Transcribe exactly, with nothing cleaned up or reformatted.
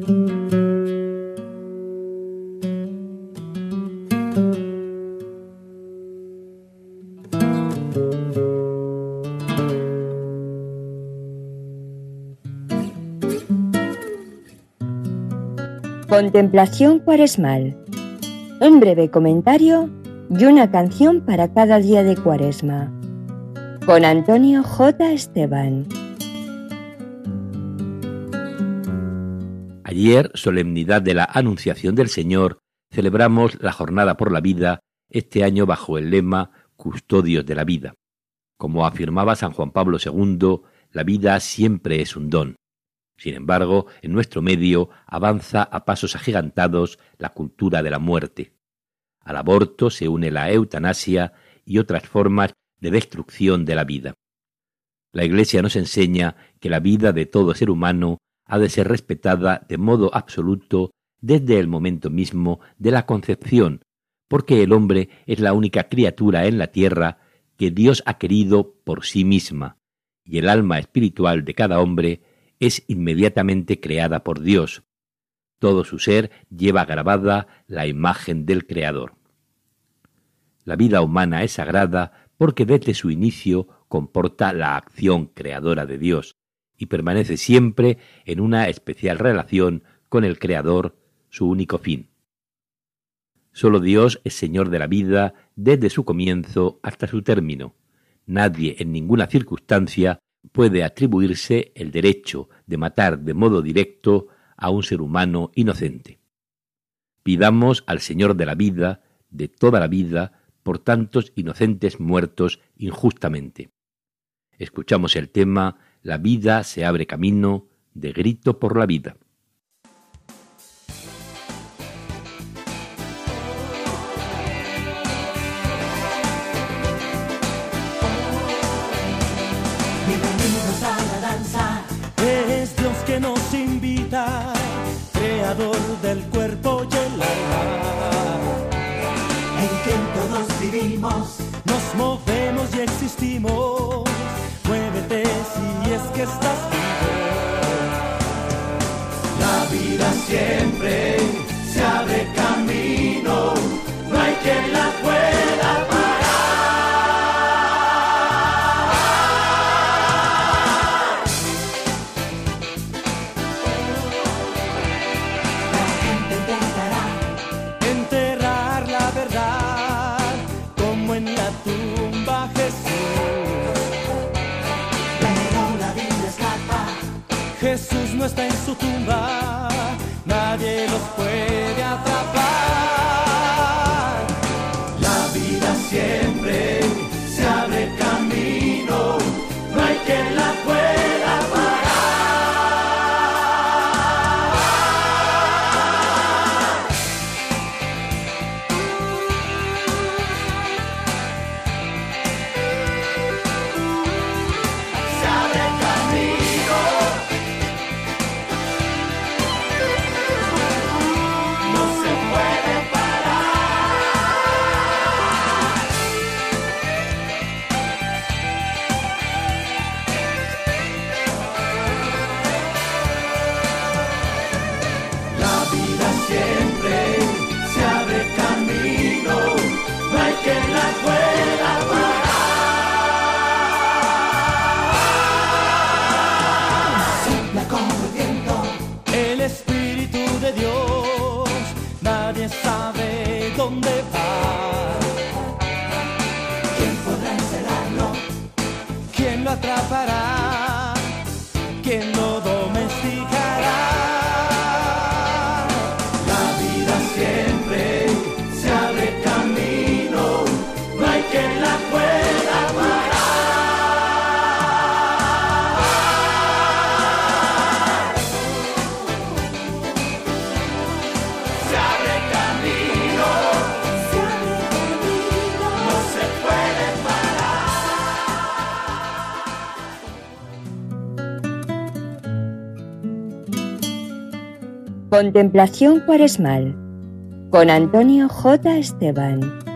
Contemplación cuaresmal. Un breve comentario y una canción para cada día de Cuaresma. Con Antonio J. Esteban. Ayer, solemnidad de la Anunciación del Señor, celebramos la Jornada por la Vida, este año bajo el lema Custodios de la Vida. Como afirmaba San Juan Pablo segundo, la vida siempre es un don. Sin embargo, en nuestro medio avanza a pasos agigantados la cultura de la muerte. Al aborto se une la eutanasia y otras formas de destrucción de la vida. La Iglesia nos enseña que la vida de todo ser humano ha de ser respetada de modo absoluto desde el momento mismo de la concepción, porque el hombre es la única criatura en la tierra que Dios ha querido por sí misma, y el alma espiritual de cada hombre es inmediatamente creada por Dios. Todo su ser lleva grabada la imagen del Creador. La vida humana es sagrada porque desde su inicio comporta la acción creadora de Dios y permanece siempre en una especial relación con el Creador, su único fin. Solo Dios es Señor de la vida desde su comienzo hasta su término. Nadie en ninguna circunstancia puede atribuirse el derecho de matar de modo directo a un ser humano inocente. Pidamos al Señor de la vida, de toda la vida, por tantos inocentes muertos injustamente. Escuchamos el tema La vida se abre camino, de Grito por la Vida. Bienvenidos a la danza, es Dios que nos invita, creador del cuerpo y el alma, en quien todos vivimos, nos movemos y existimos. Muévete si es que estás vivo. La vida siempre se abre camino, no hay quien la pueda parar. La gente intentará enterrar la verdad, como en la tumba Jesús. Jesús no está en su tumba, nadie los puede atrapar. La vida siempre se abre camino, no hay quien la pueda parar. Se abre camino, no se puede parar. La vida siempre se abre camino, no hay quien la pueda parar. Sopla como el viento el Espíritu de Dios, nadie sabe dónde va. ¿Quién podrá encerrarlo? ¿Quién lo atrapará? ¿Quién lo domesticará? La vida siempre se abre camino, no hay quien la pueda parar. Se abre camino, se abre camino, no se puede Contemplación cuaresmal. Con Antonio J. Esteban.